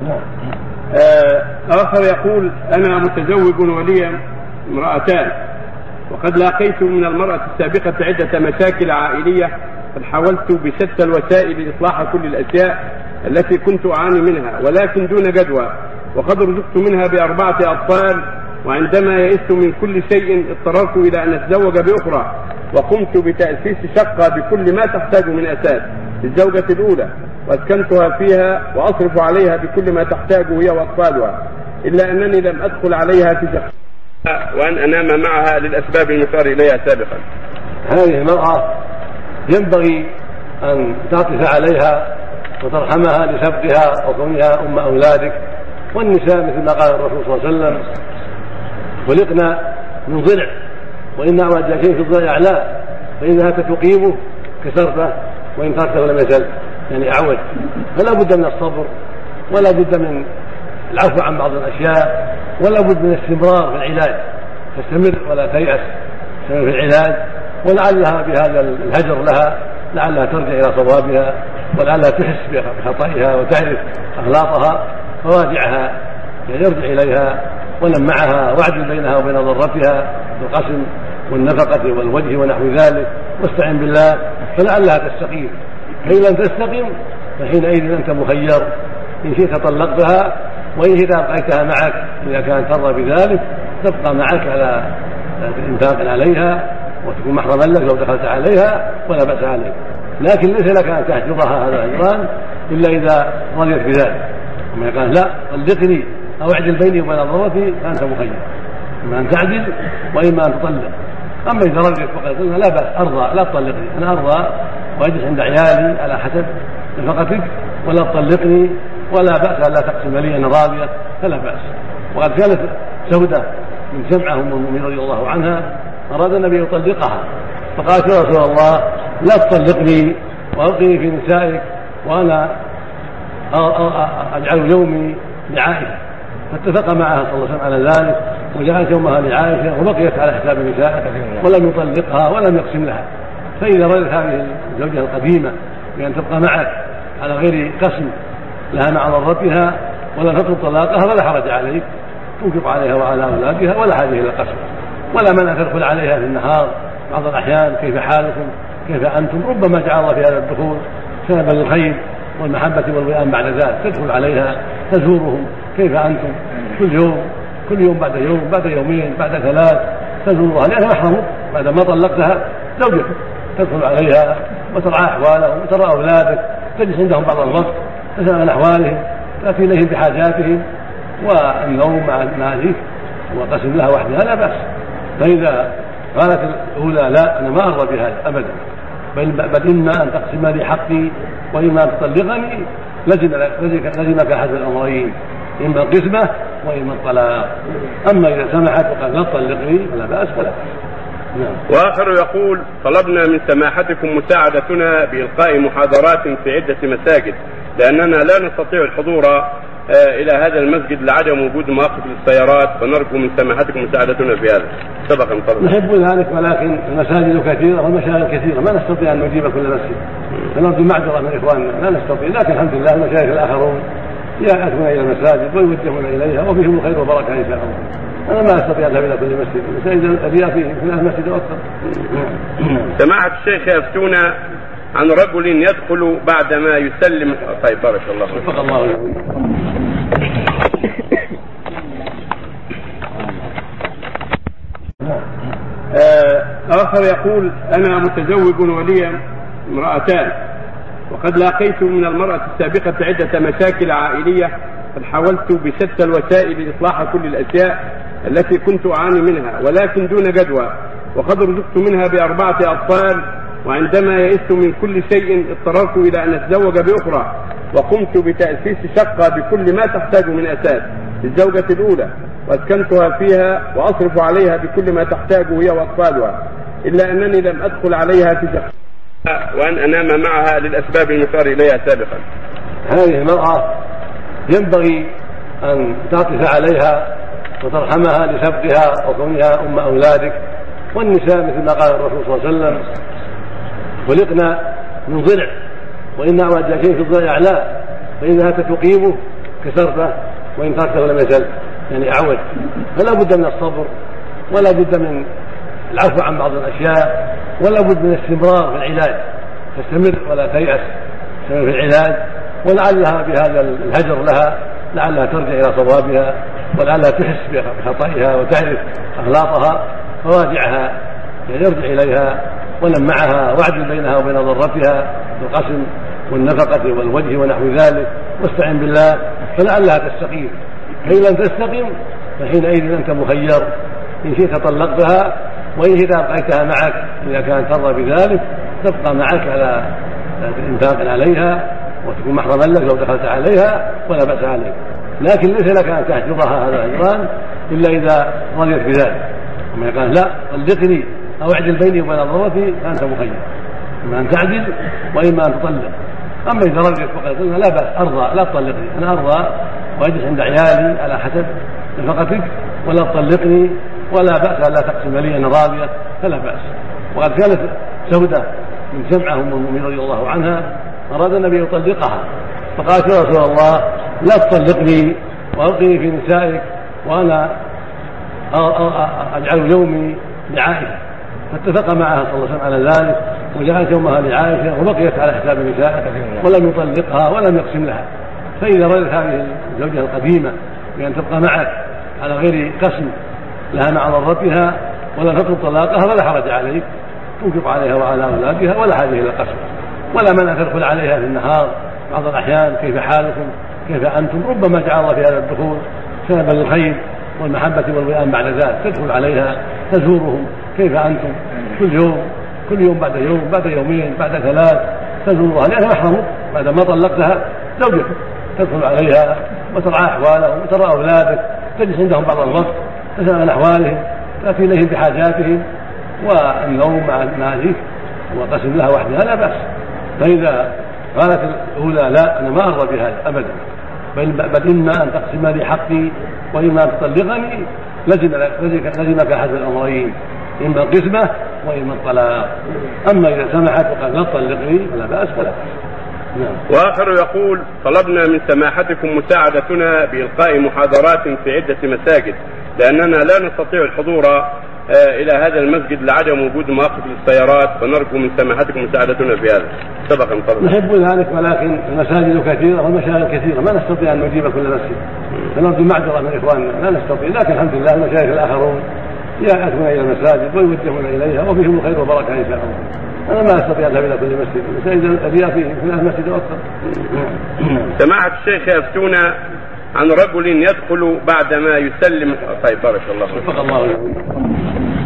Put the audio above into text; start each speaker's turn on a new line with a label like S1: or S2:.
S1: آخر يقول: أنا متزوج ولي امرأتان، وقد لاقيت من المرأة السابقة عدة مشاكل عائلية، قد حاولت بشتى الوسائل لإصلاح كل الأشياء التي كنت أعاني منها ولكن دون جدوى، وقد رزقت منها ب4 أطفال، وعندما يئست من كل شيء اضطررت إلى أن أتزوج بأخرى، وقمت بتأسيس شقة بكل ما تحتاج من أساس للزوجة الأولى، واسكنتها فيها وأصرف عليها بكل ما تحتاجه هي وأطفالها، إلا أنني لم أدخل عليها في شخص وأن أنام معها للأسباب المشار إليها سابقا.
S2: هذه المرأة ينبغي أن تعطف عليها وترحمها لسبقها وكونها أم أولادك، والنساء مثل ما قال الرسول صلى الله عليه وسلم: خلقنا من ضلع، وإن أعوج شيء في الضلع أعلاه، فإذا تقيمه كسرته وإن تركته لم يزل، يعني أعوج. فلا بد من الصبر، ولا بد من العفو عن بعض الأشياء، ولا بد من الاستمرار في العلاج، تستمر ولا تيأس، تستمر في العلاج، ولعلها بهذا الهجر لها لعلها ترجع إلى صوابها، ولعلها تحس بخطئها وتعرف أغلاطها، فواجعها يعني يرجع إليها ونم معها، واعدل بينها وبين ضرتها بالقسم والنفقة والوجه ونحو ذلك، واستعن بالله فلعلها تستقيم. فإن لم تستقم فحينئذ أنت مخير، إن شئت طلقتها، وإن شئت أبقيتها معك إذا كانت ترضى بذلك، تبقى معك على إنفاق عليها وتكون محرما لك لو دخلت عليها ولا بأس عليك، لكن ليس لك أن تحجرها هذا الهجران إلا إذا رضيت بذلك. وما قال: لا طلقني أو اعدل بيني وبين ضرتي، فأنت مخير، إما أن تعدل وإما أن تطلق. أما إذا رضيت فقد قلنا: لا بأس، أرضى، لا تطلقني، أنا أرضى وأجلس عند عيالي على حسب نفقتك، ولا تطلقني، ولا بأس ألا تقسم لي، أنا راضية، فلا بأس. وقد كانت سودة من سمعة أم المؤمنين رضي الله عنها أراد النبي يطلقها، فقالت: يا رسول الله لا تطلقني وألقني في نسائك وأنا أجعل يومي لعائشة، فاتفق معها صلى الله عليه وسلم على ذلك، وجعلت يومها لعائشة وبقيت على حساب نسائها ولم يطلقها ولم يقسم لها. فإذا رأيت هذه الزوجة القديمة بأن تبقى معك على غير قسم لها مع ضرتها ولا تطلب طلاقها فلا حرج عليك، تنفق عليها وعلى أولادها ولا حاجة إلى القسم، ولا منع تدخل عليها في النهار بعض الأحيان: كيف حالكم، كيف أنتم، ربما جعل الله في هذا الدخول سببا للخير والمحبة والوئام بعد ذلك، تدخل عليها تزورهم: كيف أنتم، كل يوم بعد يوم، بعد يومين، بعد 3 تزورها، لأنها محرمة بعد ما طلقتها زوجتك، تدخل عليها وترعى أحوالهم وترى أولادك، تجلس عندهم بعض الوقت، تسأل عن أحوالهم، تأتي إليهم بحاجاتهم، والنوم مع ذيك وقسم لها وحدها لا بأس. فإذا قالت الأولى: لا أنا ما أرضى بهذا أبدا، بل إما أن تقسم لي حقي وإما أن تطلقني، لزمك أحد الأمرين، إما القسمة وإما الطلاق. أما إذا سمحت وقال: لا تطلقني فلا بأس ولا بأس.
S1: وآخر يقول: طلبنا من سماحتكم مساعدتنا بإلقاء محاضرات في عدة مساجد، لأننا لا نستطيع الحضور إلى هذا المسجد لعدم وجود مواقف للسيارات، فنرجو من سماحتكم مساعدتنا في هذا. سبقا طلبنا.
S2: نحب ذلك، ولكن المساجد كثيرة والمشاغل كثيرة، ما نستطيع أن نجيب كل مسجد، فنرجو معذرة من إخواننا، لا نستطيع، لكن الحمد لله المشايخ الآخرون يأتون إلى المساجد ويوجهون إليها وفيهم الخير والبركة إن شاء الله. أنا ما أستطيع أن أذهب إلى كل مسجد، المساجد الأبيات في المسجد أكثر.
S1: سماحة الشيخ يفتون عن رجل يدخل بعدما يسلم. طيب بارك الله فيك.
S2: وفق الله لكم.
S1: آخر يقول: أنا متزوج ولي امرأتان، وقد لاقيت من المرأة السابقة عدة مشاكل عائلية، قد حاولت بشتى الوسائل لإصلاح كل الأشياء التي كنت أعاني منها ولكن دون جدوى، وقد رزقت منها ب4 أطفال، وعندما يئست من كل شيء اضطررت إلى أن أتزوج بأخرى، وقمت بتأسيس شقة بكل ما تحتاج من أساس للزوجة الأولى، واسكنتها فيها وأصرف عليها بكل ما تحتاجه هي وأطفالها، إلا أنني لم أدخل عليها في شخص وأن أنام معها للأسباب المشار إليها سابقا.
S2: هذه المرأة ينبغي أن تعطف عليها وترحمها لسبقها وكونها أم أولادك، والنساء مثل ما قال الرسول صلى الله عليه وسلم: خلقنا من ضلع، وإن أعوج شيء في الضلع أعلاه، فإذا تقيمه كسرته، وإن تركته لم يزل يعني أعود. فلا بد من الصبر، ولا بد من العفو عن بعض الأشياء، ولا بد من الاستمرار في العلاج. تستمر ولا تيأس، تستمر في العلاج، ولعلها بهذا الهجر لها لعلها ترجع إلى صوابها، ولعلها تحس بخطئها وتعرف أغلاطها، فراجعها يعني ارجع إليها ولم معها، واعدل بينها وبين ضرتها بالقسم والنفقة والوجه ونحو ذلك، واستعن بالله فلعلها تستقيم. فإن لم تستقم فحينئذ أنت مخير، إن شئت طلقتها، وإن شئت أبقيتها معك إذا كانت ترضى بذلك، تبقى معك على إنفاق عليها وتكون محرما لك لو دخلت عليها ولا بأس عليك. لكن ليس لك أن تهجرها هذا الهجران إلا إذا رضيت بذلك. أما قال لا طلقني أو اعدل بيني وبين ضرتي فأنت مخير، إما أن تعدل وإما أن تطلق. أما إذا رضيت فقد قلنا لا بأس، أرضى لا تطلقني، أنا أرضى وأجلس عند عيالي على حسب نفقتك، ولا تطلقني، ولا بأس ألا تقسم لي أنا راضية، فلا بأس. وقد كانت سودة من سمعة أم المؤمنين رضي الله عنها أراد النبي يطلقها، فقالت يا رسول الله لا تطلقني وألقني في نسائك وأنا أجعل يومي لعائشة، فاتفق معها صلى الله عليه وسلم على ذلك، وجعلت يومها لعائشة وبقيت على حساب نسائها ولم يطلقها ولم يقسم لها. فإذا رأيت هذه الزوجة القديمة بأن تبقى معك على غير قسم لها مع ضرتها ولا تطلب طلاقها فلا حرج عليك، تنفق عليها وعلى أولادها ولا حاجة إلى القسم، ولا منع تدخل عليها في النهار بعض الأحيان كيف حالكم كيف أنتم، ربما جعل الله في هذا الدخول سببا للخير والمحبة والوئام بعد ذلك، تدخل عليها تزورهم كيف أنتم كل يوم بعد يوم بعد يومين بعد ثلاث تزورها، لأنها محرمة بعد ما طلقتها زوجتك، تدخل عليها وترعى أحوالهم وترى أولادك، تجلس عندهم بعض الوقت تسأل عن أحوالهم، تأتي إليهم بحاجاتهم، والنوم مع ذيك وقسم لها وحدها لا بأس. فإذا قالت الأولى لا أنا ما أرضى بهذا أبدا، بل إما أن تقسم لي حقي وإما أن تطلقني، لزمك أحد الأمرين، إما القسمة وإما الطلاق. أما إذا سمحت وقال لا تطلقني فلا بأس فلا بأس.
S1: وآخر يقول طلبنا من سماحتكم مساعدتنا بإلقاء محاضرات في عدة مساجد، لأننا لا نستطيع الحضور إلى هذا المسجد لعدم وجود مواقف للسيارات، فنرجو من سماحتكم مساعدتنا في هذا. سبق أن طلبنا.
S2: نحب ذلك، ولكن المساجد كثيرة والمشاغل كثيرة ما نستطيع أن نجيب كل مسجد، فنرجو معذرة من إخواننا لا نستطيع، لكن الحمد لله المشايخ الآخرون يأتون إلى المساجد ويوجهون إليها وفيهم الخير والبركة إن شاء الله. أنا ما أستطيع أن أذهب إلى كل مسجد، المساجد الرياء في المسجد أكثر.
S1: سماحة الشيخ يفتونا عن رجل يدخل بعدما يسلم. طيب بارك الله فيك.